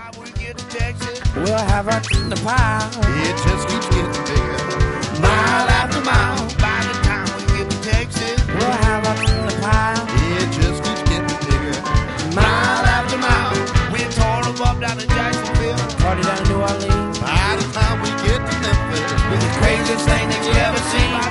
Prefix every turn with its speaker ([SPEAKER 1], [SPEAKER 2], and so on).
[SPEAKER 1] time we get to Texas,
[SPEAKER 2] we'll have a the pile.
[SPEAKER 1] it just keeps getting bigger. Mile after mile, by the time we get to Texas,
[SPEAKER 2] We'll have a the pile.
[SPEAKER 1] it just keeps getting bigger. Mile after mile, we tore them up down in Jacksonville.
[SPEAKER 2] Party down in New Orleans.
[SPEAKER 1] By the time we get to Memphis,
[SPEAKER 2] We're the craziest thing that you ever seen.
[SPEAKER 1] by